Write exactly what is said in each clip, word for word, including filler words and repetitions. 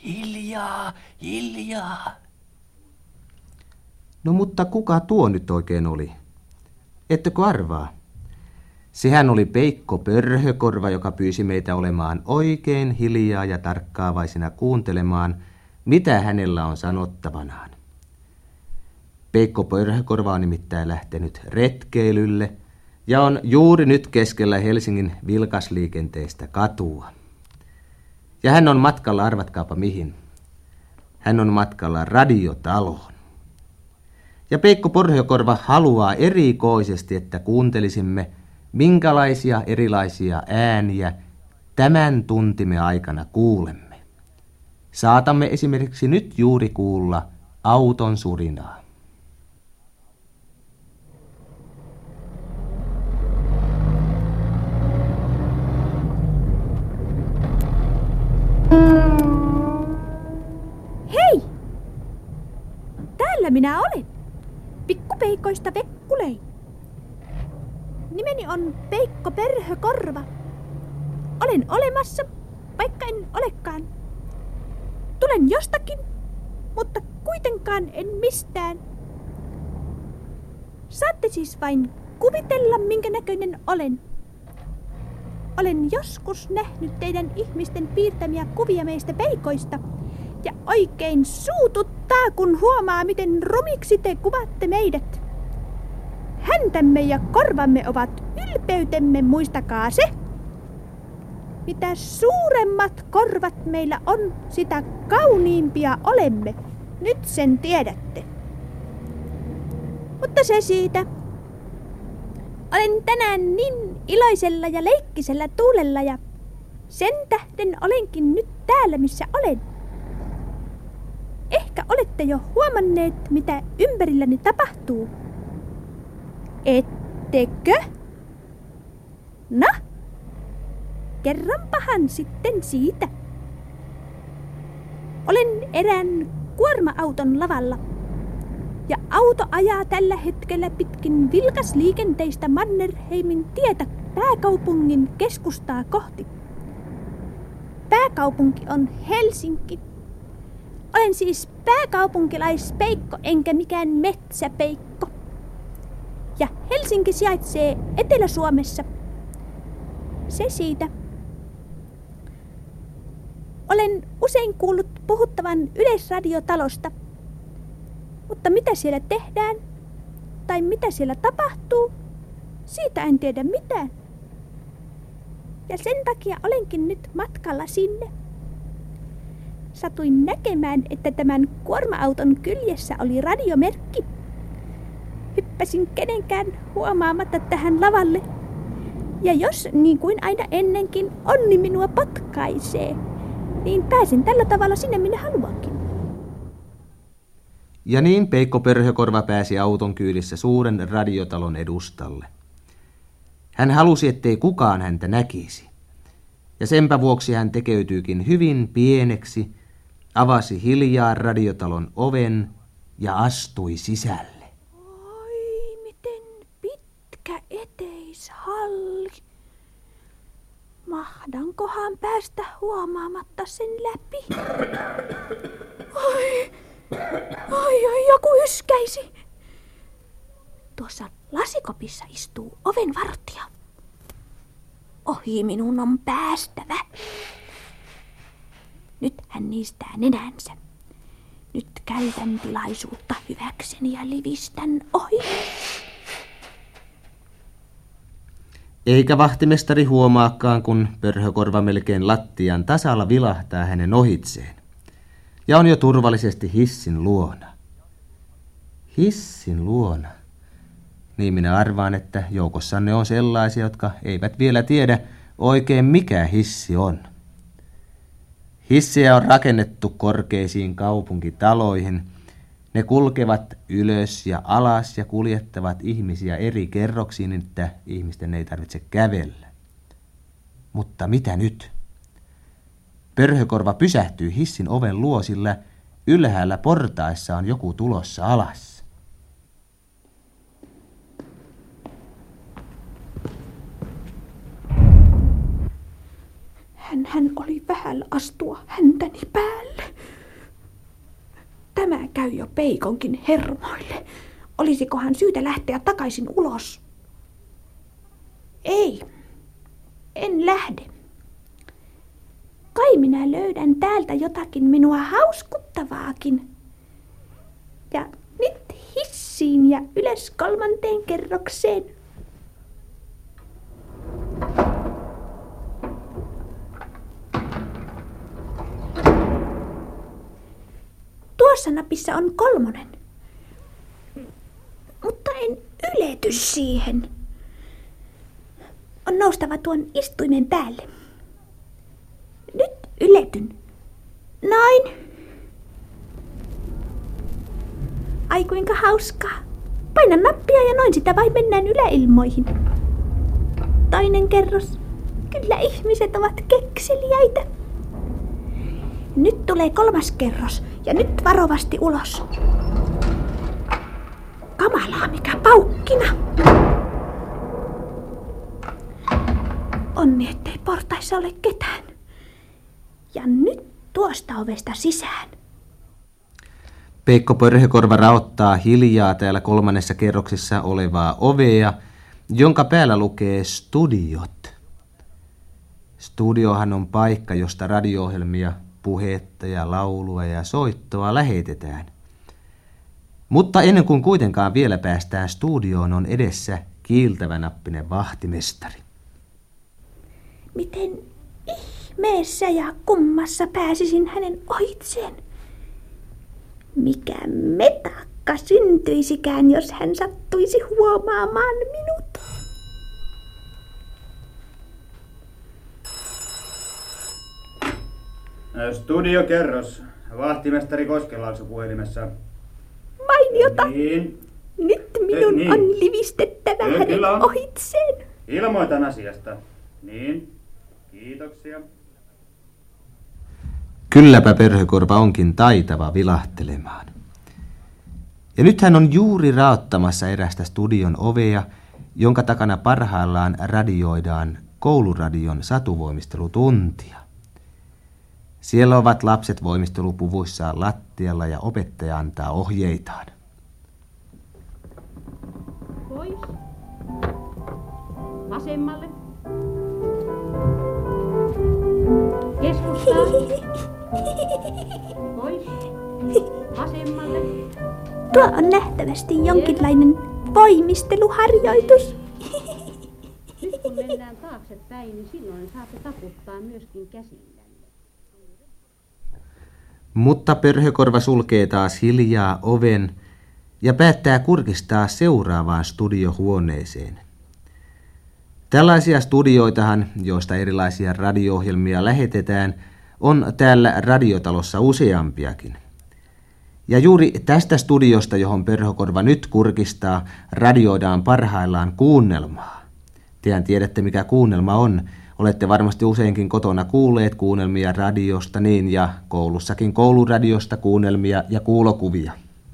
Hiljaa, hiljaa. No mutta kuka tuo nyt oikein oli? Ettekö arvaa? Sehän oli Peikko Pörhökorva, joka pyysi meitä olemaan oikein hiljaa ja tarkkaavaisina kuuntelemaan, mitä hänellä on sanottavanaan. Peikko Pörhökorva on nimittäin lähtenyt retkeilylle ja on juuri nyt keskellä Helsingin vilkasliikenteistä katua. Ja hän on matkalla, arvatkaapa mihin. Hän on matkalla radiotaloon. Ja Peikko Pörhökorva haluaa erikoisesti, että kuuntelisimme, minkälaisia erilaisia ääniä tämän tuntimme aikana kuulemme. Saatamme esimerkiksi nyt juuri kuulla auton surinaa. Hei! Täällä minä olen. Pikkupeikoista Vekkulei. Nimeni on Peikko Pörhökorva. Olen olemassa, vaikka en olekaan. Tulen jostakin, mutta kuitenkaan en mistään. Saatte siis vain kuvitella, minkä näköinen olen. Olen joskus nähnyt teidän ihmisten piirtämiä kuvia meistä peikoista. Ja oikein suututtaa, kun huomaa, miten rumiksi te kuvaatte meidät. Häntämme ja korvamme ovat ylpeytemme, muistakaa se. Mitä suuremmat korvat meillä on, sitä kauniimpia olemme. Nyt sen tiedätte. Mutta se siitä. Olen tänään niin iloisella ja leikkisellä tuulella ja sen tähden olenkin nyt täällä, missä olen. Ehkä olette jo huomanneet, mitä ympärilläni tapahtuu. Ettekö? No, kerronpahan sitten siitä. Olen erään kuorma-auton lavalla. Ja auto ajaa tällä hetkellä pitkin vilkasliikenteistä Mannerheimin tietä pääkaupungin keskustaa kohti. Pääkaupunki on Helsinki. Olen siis pääkaupunkilaispeikko enkä mikään metsäpeikko. Ja Helsinki sijaitsee Etelä-Suomessa. Se siitä. Olen usein kuullut puhuttavan Yleisradiotalosta. Mutta mitä siellä tehdään, tai mitä siellä tapahtuu, siitä en tiedä mitään. Ja sen takia olenkin nyt matkalla sinne. Satuin näkemään, että tämän kuorma-auton kyljessä oli radiomerkki. Hyppäsin kenenkään huomaamatta tähän lavalle. Ja jos, niin kuin aina ennenkin, onni minua potkaisee, niin pääsen tällä tavalla sinne, minne haluankin. Ja niin Peikko Pörhökorva pääsi auton kyydissä suuren radiotalon edustalle. Hän halusi, ettei kukaan häntä näkisi. Ja senpä vuoksi hän tekeytyykin hyvin pieneksi, avasi hiljaa radiotalon oven ja astui sisälle. Oi, miten pitkä eteishalli. Mahdankohan päästä huomaamatta sen läpi? Oi, oi, oi, joku yskäisi. Tuossa lasikopissa istuu ovenvartija. Ohi minun on päästävä. Nyt hän niistää nenänsä. Nyt käytän tilaisuutta hyväkseni ja livistän ohi. Eikä vahtimestari huomaakaan, kun Pörhökorva melkein lattian tasalla vilahtaa hänen ohitseen. Ja on jo turvallisesti hissin luona. Hissin luona. Niin minä arvaan, että joukossanne on sellaisia, jotka eivät vielä tiedä oikein mikä hissi on. Hissejä on rakennettu korkeisiin kaupunkitaloihin. Ne kulkevat ylös ja alas ja kuljettavat ihmisiä eri kerroksiin, niin että ihmisten ei tarvitse kävellä. Mutta mitä nyt? Pörhökorva pysähtyy hissin oven luo, sillä ylhäällä portaissa on joku tulossa alas. Hän, hän oli vähällä astua häntäni päälle. Tämä käy jo Peikonkin hermoille. Olisikohan syytä lähteä takaisin ulos? Ei, en lähde. Kai minä löydän täältä jotakin minua hauskuttavaakin. Ja nyt hissiin ja ylös kolmanteen kerrokseen. Tuossa napissa on kolmonen. Mutta en ylety siihen. On noustava tuon istuimen päälle. Nyt yletyn. Noin. Ai kuinka hauskaa. Painan nappia ja noin sitä vain mennään yläilmoihin. Toinen kerros. Kyllä ihmiset ovat kekseliäitä. Nyt tulee kolmas kerros ja nyt varovasti ulos. Kamalaa mikä paukkina. Onni ettei portaissa ole ketään. Ja nyt tuosta ovesta sisään. Peikko Pörhökorva raottaa hiljaa täällä kolmannessa kerroksessa olevaa ovea, jonka päällä lukee studiot. Studiohan on paikka, josta radio-ohjelmia, puhetta ja laulua ja soittoa lähetetään. Mutta ennen kuin kuitenkaan vielä päästään studioon, on edessä kiiltävänappinen vahtimestari. Miten ihmeessä ja kummassa pääsisin hänen ohitseen? Mikä metakka syntyisikään, jos hän sattuisi huomaamaan minut? Studiokerros. Vahtimestari Koskelaakso puhelimessa. Mainiota! Niin. Nyt minun niin. on livistettävä Kyllä, hänen kyllä on. ohitseen. Ilmoitan asiasta. Niin. Kiitoksia. Kylläpä Pörhökorva onkin taitava vilahtelemaan. Ja nyt hän on juuri raottamassa erästä studion ovea, jonka takana parhaillaan radioidaan kouluradion satuvoimistelutuntia. Siellä ovat lapset voimistelupuvuissaan lattialla ja opettaja antaa ohjeitaan. Pois. Vasemmalle. Keskustaan. Pois. Vasemmalle. Tuo on nähtävästi jonkinlainen voimisteluharjoitus. Nyt kun mennään taaksepäin, niin silloin saatte taputtaa myöskin käsillänne. Mutta Pörhökorva sulkee taas hiljaa oven ja päättää kurkistaa seuraavaan studiohuoneeseen. Tällaisia studioitahan, joista erilaisia radio-ohjelmia lähetetään, on täällä radiotalossa useampiakin. Ja juuri tästä studiosta, johon Pörhökorva nyt kurkistaa, radioidaan parhaillaan kuunnelmaa. Tehän tiedätte, mikä kuunnelma on. Olette varmasti useinkin kotona kuulleet kuunnelmia radiosta, niin ja koulussakin kouluradiosta kuunnelmia ja kuulokuvia.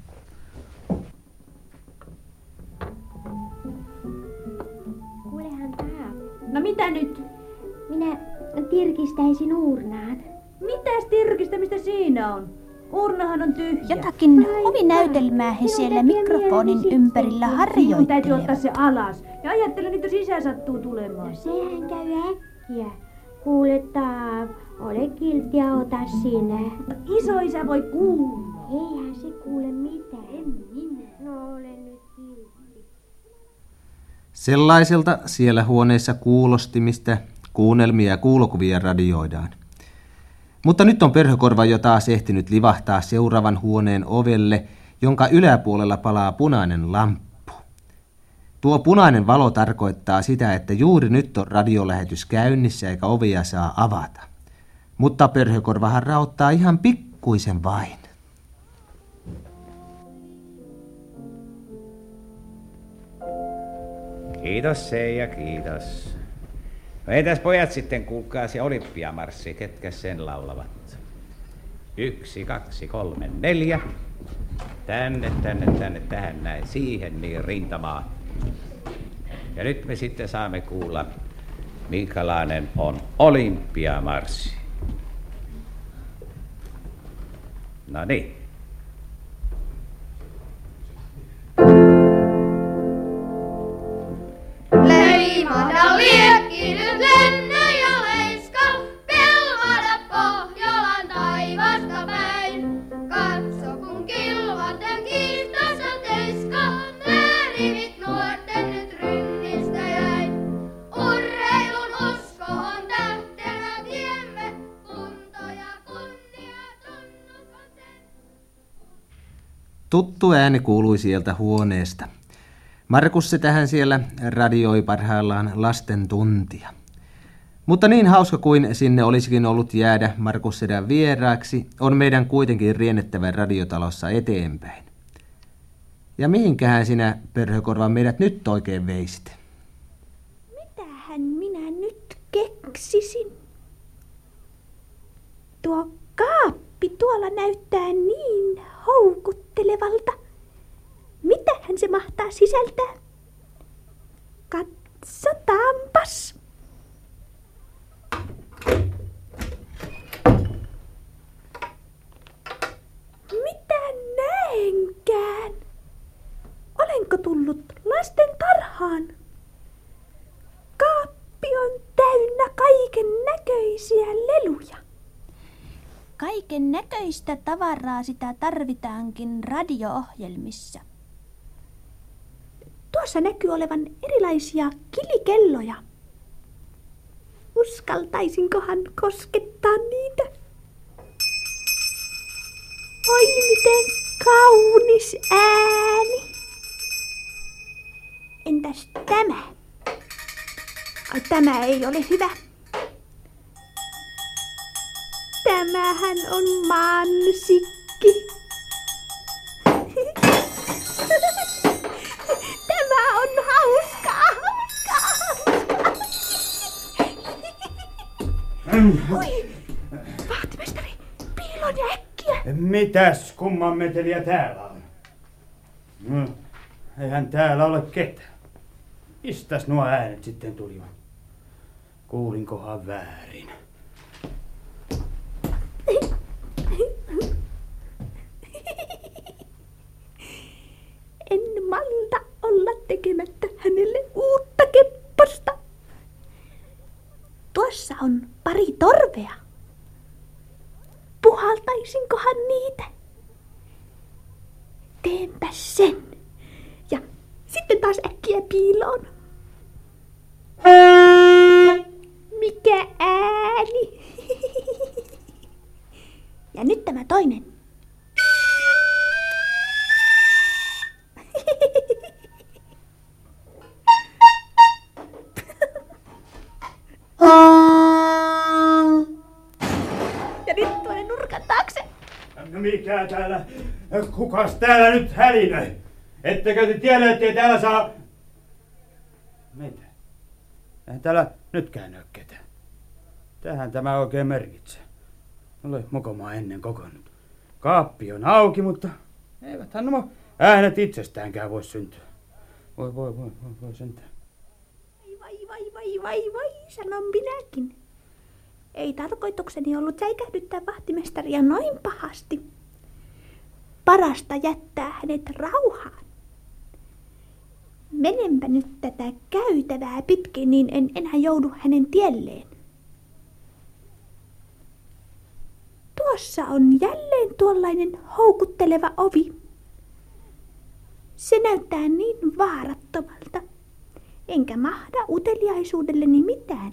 Kuulehan tää. No mitä nyt? Minä tirkistäisin uurnaat. Mitäs tirkistämistä siinä on? Urnahan on tyhjä. Jotakin huvinäytelmää he siellä mikrofonin ympärillä Sinun täytyy ottaa harjoittelevat. se alas. Ja ajattelen, että sisään sattuu tulemaan. No sehän käy äkkiä. Kuule Taav, ole kiltti ja ota sinä. Isoisä voi kuulla. Eihän se kuule mitään. En minä. No ole nyt kiltti. Sellaiselta siellä huoneessa kuulosti, mistä kuunnelmia ja kuulokuvia radioidaan. Mutta nyt on Pörhökorva jo taas ehtinyt livahtaa seuraavan huoneen ovelle, jonka yläpuolella palaa punainen lamppu. Tuo punainen valo tarkoittaa sitä, että juuri nyt on radiolähetys käynnissä eikä ovia saa avata. Mutta Pörhökorvahan raottaa ihan pikkuisen vain. Kiitos Seija, kiitos. No entäs pojat sitten, kuulkaa se olympiamarssi, ketkä sen laulavat? Yksi, kaksi, kolme, neljä. Tänne, tänne, tänne, tähän näin, siihen niin rintamaan. Ja nyt me sitten saamme kuulla, minkälainen on olympiamarssi. No niin. Tuttu ääni kuului sieltä huoneesta. Markus se tähän siellä radioi parhaillaan lasten tuntia. Mutta niin hauska kuin sinne olisikin ollut jäädä Markus sedän vieraaksi, on meidän kuitenkin riennettävä radiotalossa eteenpäin. Ja mihinkähän sinä, Pörhökorva, meidät nyt oikein veisit? Mitähän minä nyt keksisin? Tuo kaappi tuolla näyttää niin houkuttelevalta. Mitähän se mahtaa sisältää? Katsotaanpas. Mitä näenkään? Olenko tullut lasten tarhaan? Kaappi on täynnä kaiken näköisiä leluja. Kaiken näköistä tavaraa sitä tarvitaankin radio-ohjelmissa. Tuossa näkyy olevan erilaisia kilikelloja. Uskaltaisinkohan koskettaa niitä? Oi, miten kaunis ääni! Entäs tämä? Ai, tämä ei ole hyvä. Tämähän on mansikki. Tämä on hauskaa, hauskaa, hauskaa. Oi, vahtimestari, piiloon ja äkkiä. Mitäs kumman meteliä täällä on? No, eihän täällä ole ketään. Mistäs nuo äänet sitten tulivat? Kuulinkohan väärin? En malta olla tekemättä hänelle uutta kepposta. Tuossa on pari torvea. Puhaltaisinkohan niitä? Teenpä sen. Ja sitten taas äkkiä piiloon. Mikä ääni? Ja nyt tämä toinen. Ja nyt tuonne nurkan taakse. No mikä täällä? Kukas täällä nyt hälinöi? Ettekö te tiedä, ettei täällä saa... Mitä? Eihän täällä nytkään ole ketään. Tähän tämä oikein merkitsee. Ole mukoma ennen kokonut. Kaappi on auki, mutta eiväthän nuo äänet itsestäänkään voi syntyä. Voi, voi, voi, voi, voi sentään. Vai, vai, vai, vai, vai, sanon minäkin. Ei tarkoitukseni ollut säikähdyttää vahtimestaria noin pahasti. Parasta jättää hänet rauhaan. Menenpä nyt tätä käytävää pitkin, niin en enää joudu hänen tielleen. Tuossa on jälleen tuollainen houkutteleva ovi. Se näyttää niin vaarattomalta, enkä mahda uteliaisuudelleni mitään.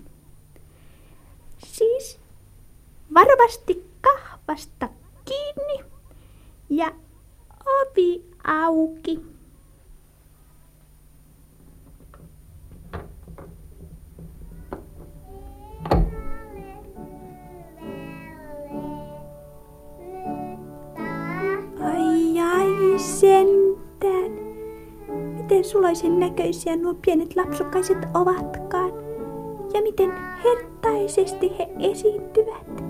Siis varovasti kahvasta kiinni ja ovi auki. Ai ai sentään. Miten suloisen näköisiä nuo pienet lapsukkaiset ovatkaan. Ja miten herttaisesti he esiintyvät.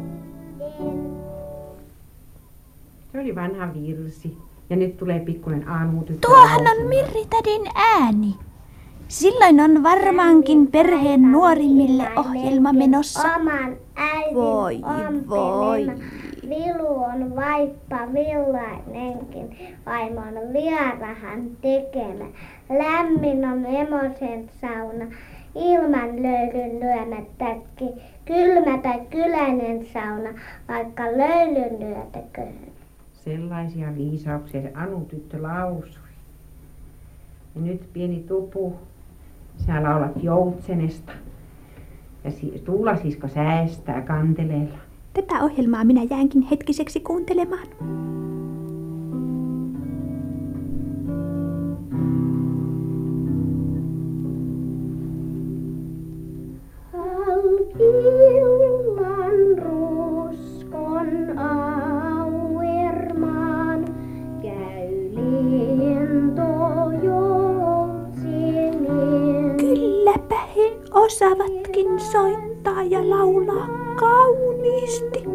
Se oli vanha virsi. Ja nyt tulee pikkuinen aamutyttö. Tuohan on Mirri-tädin ääni. Silloin on varmaankin perheen nuorimmille ohjelma menossa. Oman äidin Voi, voi. Vilu on vaippa villainenkin, vaimon vierahan tekemä. Lämmin on emosen sauna, ilman löylyn lyömättäkin. Kylmätä kyläinen sauna, vaikka löylyn lyötäköön. Sellaisia viisauksia se Anu-tyttö lausui. Ja nyt pieni Tupu, sä laulat Joutsenesta. Ja Tuulasisko säästää kanteleella. Tätä ohjelmaa minä jäänkin hetkiseksi kuuntelemaan. tietysti.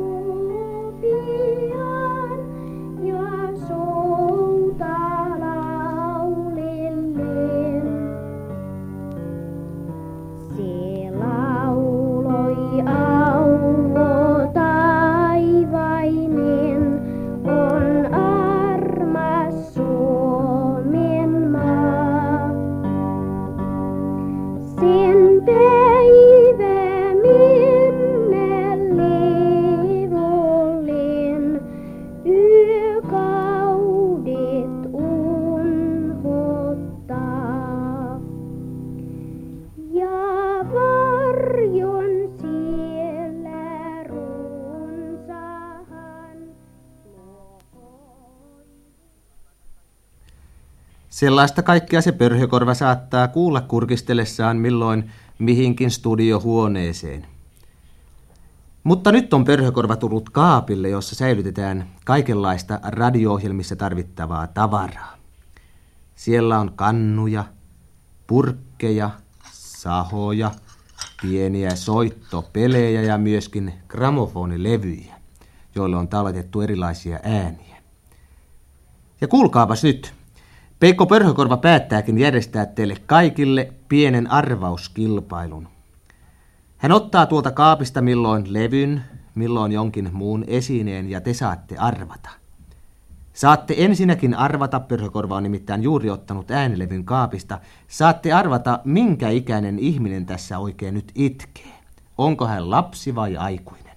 Sellaista kaikkea se pörhökorva saattaa kuulla kurkistellessaan milloin mihinkin studiohuoneeseen. Mutta nyt on pörhökorva tullut kaapille, jossa säilytetään kaikenlaista radio-ohjelmissa tarvittavaa tavaraa. Siellä on kannuja, purkkeja, sahoja, pieniä soittopelejä ja myöskin gramofonilevyjä, joille on talletettu erilaisia ääniä. Ja kuulkaapas nyt. Peikko Pörhökorva päättääkin järjestää teille kaikille pienen arvauskilpailun. Hän ottaa tuolta kaapista milloin levyn, milloin jonkin muun esineen ja te saatte arvata. Saatte ensinnäkin arvata, Pörhökorva on nimittäin juuri ottanut äänilevyn kaapista, saatte arvata minkä ikäinen ihminen tässä oikein nyt itkee. Onko hän lapsi vai aikuinen?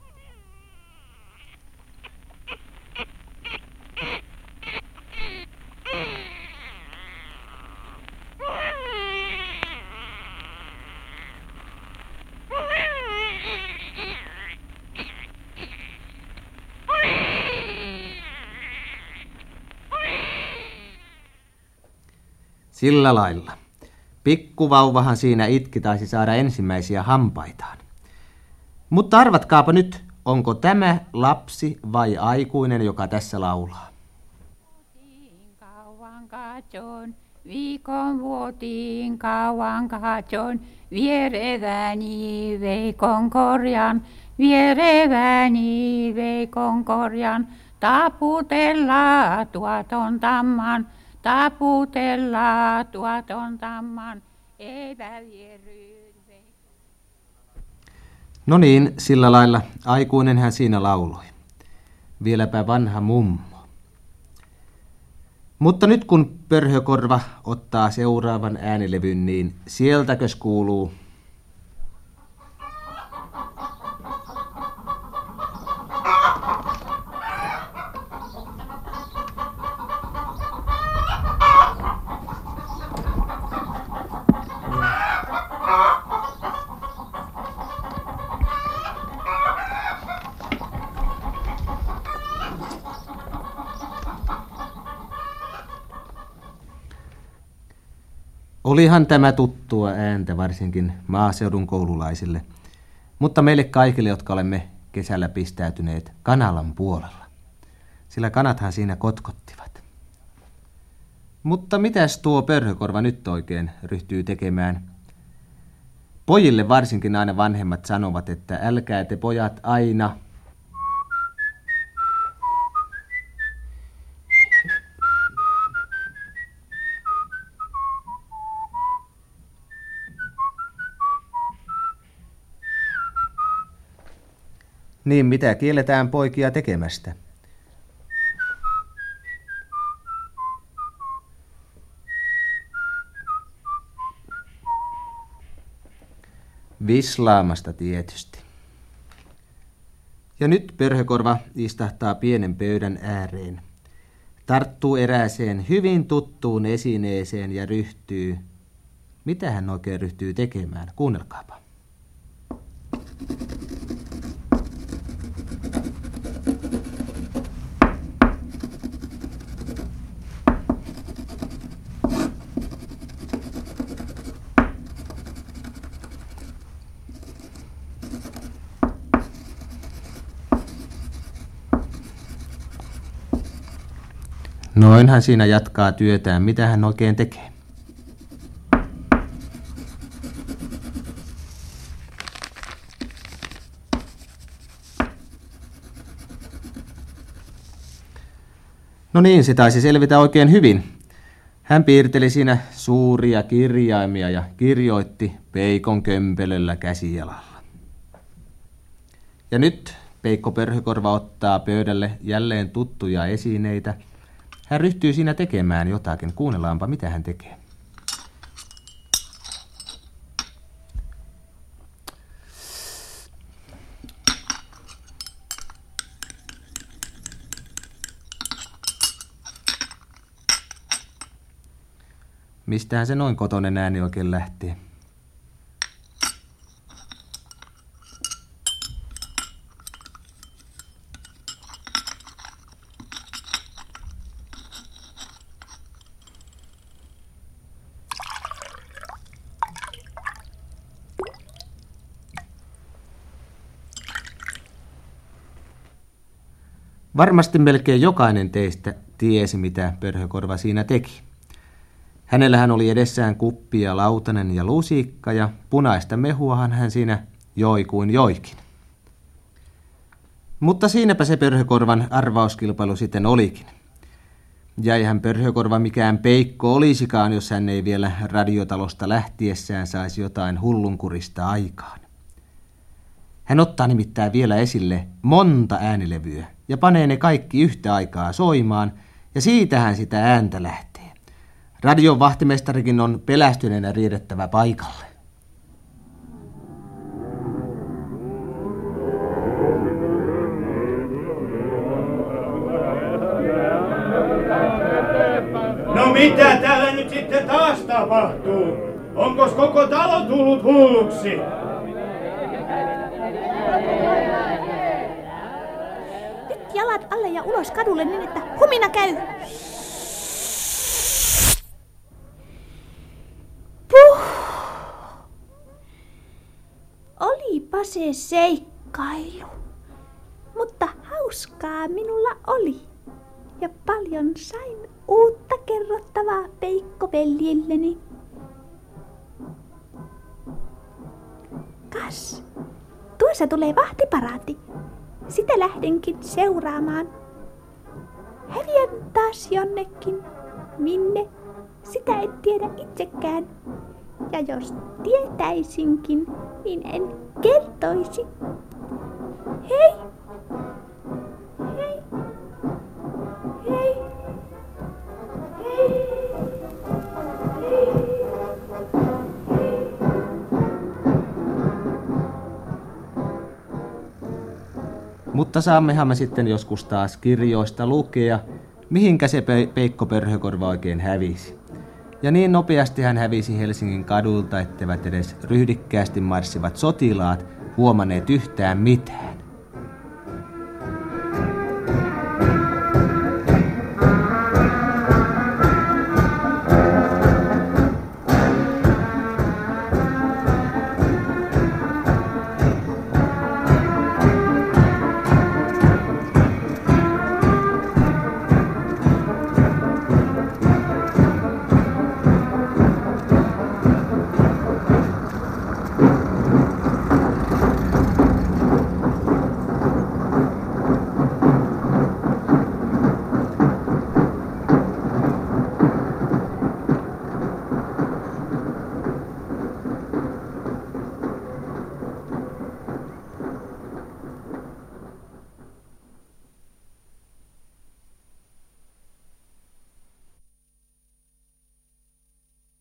Sillä lailla. Pikkuvauvahan siinä itki taisi saada ensimmäisiä hampaitaan. Mutta arvatkaapa nyt, onko tämä lapsi vai aikuinen, joka tässä laulaa? Kauan katson, viikon vuotiin kauan katson, viereväni veikon korjan, viereväni veikon korjan, taputella tuoton tamman. Taputella tuoton tamman, eipä vieryyn. No niin, sillä lailla aikuinen hän siinä lauloi. Vieläpä vanha mummo. Mutta nyt kun Pörhökorva ottaa seuraavan äänilevyn, niin sieltäkös kuuluu... Olihan tämä tuttua ääntä varsinkin maaseudun koululaisille, mutta meille kaikille, jotka olemme kesällä pistäytyneet kanalan puolella, sillä kanathan siinä kotkottivat. Mutta mitäs tuo Pörhökorva nyt oikein ryhtyy tekemään? Pojille varsinkin aina vanhemmat sanovat, että älkää te pojat aina... Niin mitä kielletään poikia tekemästä? Vislaamasta tietysti. Ja nyt Pörhökorva istahtaa pienen pöydän ääreen. Tarttuu erääseen hyvin tuttuun esineeseen ja ryhtyy... Mitä hän oikein ryhtyy tekemään? Kuunnelkaapa. Noin hän siinä jatkaa työtään. Mitä hän oikein tekee? No niin, se taisi selvitä oikein hyvin. Hän piirteli siinä suuria kirjaimia ja kirjoitti peikon kömpelöllä käsijalalla. Ja nyt Peikko Pörhökorva ottaa pöydälle jälleen tuttuja esineitä. Hän ryhtyy siinä tekemään jotakin. Kuunnellaanpa, mitä hän tekee. Mistähän se noin kotoinen ääni oikein lähtee? Varmasti melkein jokainen teistä tiesi, mitä Pörhökorva siinä teki. Hänellähän oli edessään kuppi ja lautanen ja lusikka, ja punaista mehuahan hän siinä joi kuin joikin. Mutta siinäpä se Pörhökorvan arvauskilpailu sitten olikin. Ja eihän Pörhökorva mikään peikko olisikaan, jos hän ei vielä radiotalosta lähtiessään saisi jotain hullunkurista aikaan. Hän ottaa nimittäin vielä esille monta äänilevyä ja panee ne kaikki yhtä aikaa soimaan, ja siitähän sitä ääntä lähtee. Radion vahtimestarikin on pelästyneenä riedettävä paikalle. No mitä täällä nyt sitten taas tapahtuu? Onkos koko talo tullut hulluksi? Nyt jalat alle ja ulos kadulle niin, että humina käy. Puh! Olipa se seikkailu, mutta hauskaa minulla oli. Ja paljon sain uutta kerrottavaa peikkoveljilleni. Kas, tuossa tulee vahtiparaati. Sitä lähdenkin seuraamaan. Häviän taas jonnekin. Minne? Sitä en tiedä itsekään. Ja jos tietäisinkin, niin en kertoisi. Hei! Hei! Hei! Hei! Mutta saammehan me sitten joskus taas kirjoista lukea, mihinkä se Peikko Pörhökorva oikein hävisi. Ja niin nopeasti hän hävisi Helsingin kadulta, etteivät edes ryhdikkäästi marssivat sotilaat huomanneet yhtään mitään.